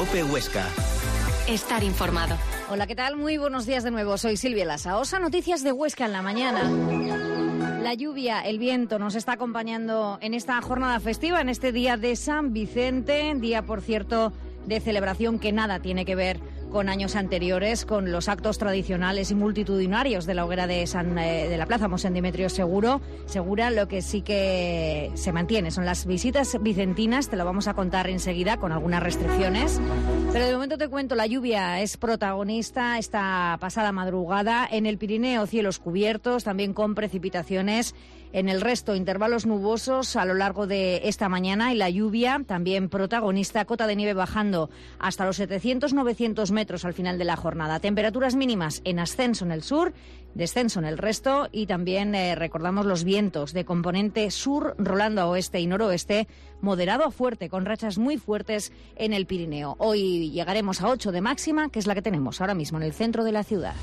COPE Huesca. Estar informado. Hola, ¿qué tal? Muy buenos días de nuevo. Soy Silvia Lasaosa. Noticias de Huesca en la mañana. La lluvia, el viento nos está acompañando en esta jornada festiva, en este día de San Vicente, día, por cierto, de celebración que nada tiene que ver con años anteriores, con los actos tradicionales y multitudinarios de la hoguera de la Plaza Mosén Demetrio Segura. Lo que sí que se mantiene son las visitas vicentinas, te lo vamos a contar enseguida con algunas restricciones. Pero de momento te cuento, la lluvia es protagonista esta pasada madrugada. En el Pirineo, cielos cubiertos, también con precipitaciones. En el resto, intervalos nubosos a lo largo de esta mañana y la lluvia también protagonista, cota de nieve bajando hasta los 700-900 metros al final de la jornada. Temperaturas mínimas en ascenso en el sur, descenso en el resto y también recordamos los vientos de componente sur rolando a oeste y noroeste, moderado a fuerte, con rachas muy fuertes en el Pirineo. Hoy llegaremos a 8 de máxima, que es la que tenemos ahora mismo en el centro de la ciudad.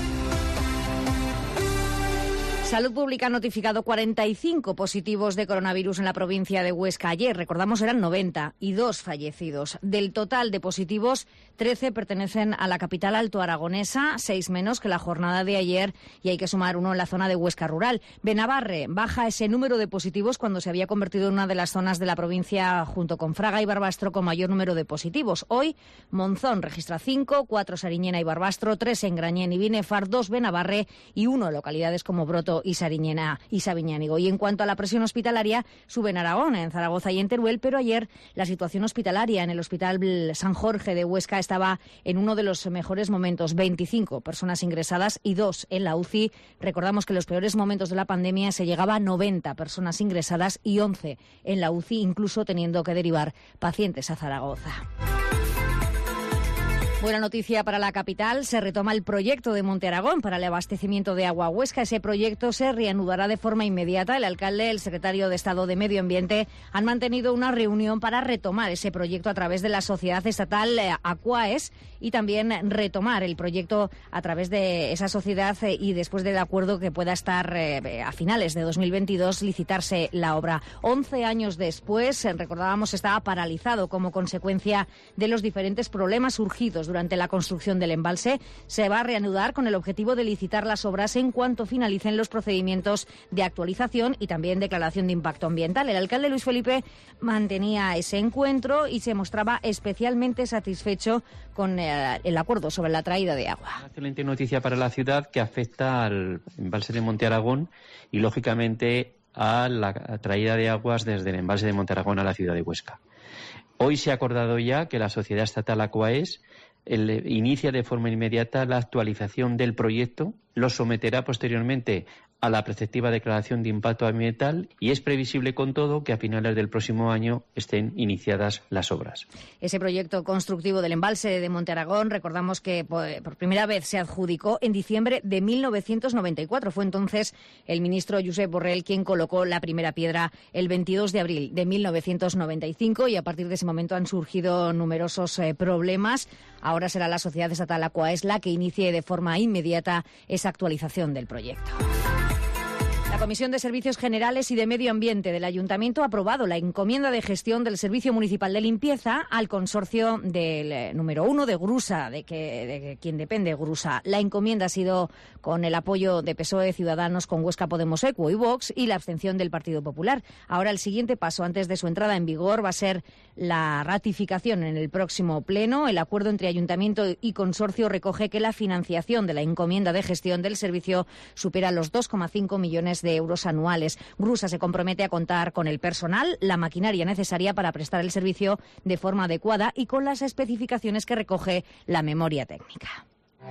Salud Pública ha notificado 45 positivos de coronavirus en la provincia de Huesca. Ayer, recordamos, eran 90 y 2 fallecidos. Del total de positivos, 13 pertenecen a la capital altoaragonesa, 6 menos que la jornada de ayer, y hay que sumar uno en la zona de Huesca rural. Benabarre baja ese número de positivos cuando se había convertido en una de las zonas de la provincia, junto con Fraga y Barbastro, con mayor número de positivos. Hoy, Monzón registra 5, 4 Sariñena y Barbastro, 3 en Grañén y Binefar, 2 Benabarre y 1 localidades como Broto y Sariñena y Sabiñánigo. Y en cuanto a la presión hospitalaria, sube en Aragón, en Zaragoza y en Teruel, pero ayer la situación hospitalaria en el Hospital San Jorge de Huesca estaba en uno de los mejores momentos. 25 personas ingresadas y 2 en la UCI. Recordamos que en los peores momentos de la pandemia se llegaba a 90 personas ingresadas y 11 en la UCI, incluso teniendo que derivar pacientes a Zaragoza. Buena noticia para la capital, se retoma el proyecto de Monte Aragón para el abastecimiento de agua a Huesca. Ese proyecto se reanudará de forma inmediata. El alcalde, el secretario de Estado de Medio Ambiente han mantenido una reunión para retomar ese proyecto a través de la sociedad estatal Aquaes y también retomar el proyecto a través de esa sociedad y después del acuerdo que pueda estar a finales de 2022 licitarse la obra. 11 años después, recordábamos, estaba paralizado como consecuencia de los diferentes problemas surgidos durante la construcción del embalse. Se va a reanudar con el objetivo de licitar las obras en cuanto finalicen los procedimientos de actualización y también declaración de impacto ambiental. El alcalde Luis Felipe mantenía ese encuentro y se mostraba especialmente satisfecho con el acuerdo sobre la traída de agua. Una excelente noticia para la ciudad que afecta al embalse de Monte Aragón y, lógicamente, a la traída de aguas desde el embalse de Monte Aragón a la ciudad de Huesca. Hoy se ha acordado ya que la sociedad estatal Aquaes inicia de forma inmediata la actualización del proyecto, lo someterá posteriormente a la preceptiva declaración de impacto ambiental y es previsible con todo que a finales del próximo año estén iniciadas las obras. Ese proyecto constructivo del embalse de Monte Aragón, recordamos que por primera vez se adjudicó en diciembre de 1994. Fue entonces el ministro Josep Borrell quien colocó la primera piedra el 22 de abril de 1995 y a partir de ese momento han surgido numerosos problemas. Ahora será la sociedad estatal Aquaes la que inicie de forma inmediata esa actualización del proyecto. La Comisión de Servicios Generales y de Medio Ambiente del Ayuntamiento ha aprobado la encomienda de gestión del Servicio Municipal de Limpieza al consorcio del número 1 de Grusa, de quien depende Grusa. La encomienda ha sido con el apoyo de PSOE, Ciudadanos, con Huesca Podemos Equo y Vox y la abstención del Partido Popular. Ahora el siguiente paso antes de su entrada en vigor va a ser la ratificación en el próximo pleno. El acuerdo entre Ayuntamiento y consorcio recoge que la financiación de la encomienda de gestión del servicio supera los 2,5 millones de euros anuales. Grusa se compromete a contar con el personal, la maquinaria necesaria para prestar el servicio de forma adecuada y con las especificaciones que recoge la memoria técnica.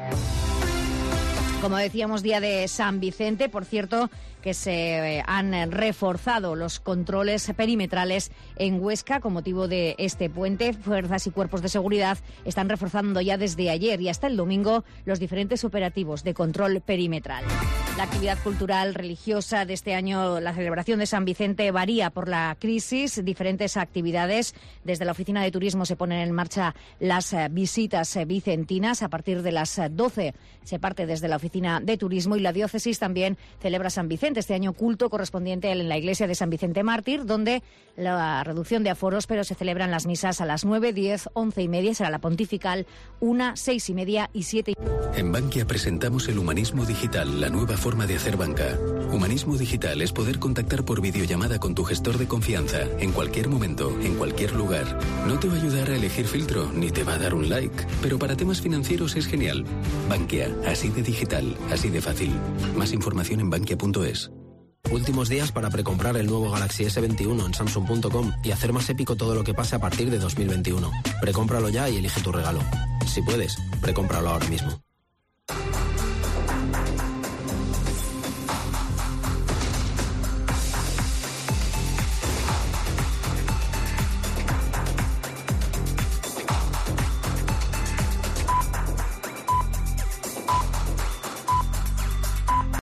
Como decíamos, día de San Vicente, por cierto, que se han reforzado los controles perimetrales en Huesca con motivo de este puente. Fuerzas y cuerpos de seguridad están reforzando ya desde ayer y hasta el domingo los diferentes operativos de control perimetral. La actividad cultural religiosa de este año, la celebración de San Vicente, varía por la crisis. Diferentes actividades. Desde la Oficina de Turismo se ponen en marcha las visitas vicentinas. A partir de las 12 se parte desde la Oficina Oficina de Turismo, y la diócesis también celebra San Vicente, este año culto correspondiente en la iglesia de San Vicente Mártir, donde la reducción de aforos, pero se celebran las misas a las 9, 10, 11 y media, será la pontifical, 1, 6 y media y 7. En Bankia presentamos el humanismo digital, la nueva forma de hacer banca. Humanismo digital es poder contactar por videollamada con tu gestor de confianza, en cualquier momento, en cualquier lugar. No te va a ayudar a elegir filtro, ni te va a dar un like, pero para temas financieros es genial. Bankia, así de digital, así de fácil. Más información en bankia.es. Últimos días para precomprar el nuevo Galaxy S21 en Samsung.com y hacer más épico todo lo que pase a partir de 2021. Precómpralo ya y elige tu regalo. Si puedes, precómpralo ahora mismo.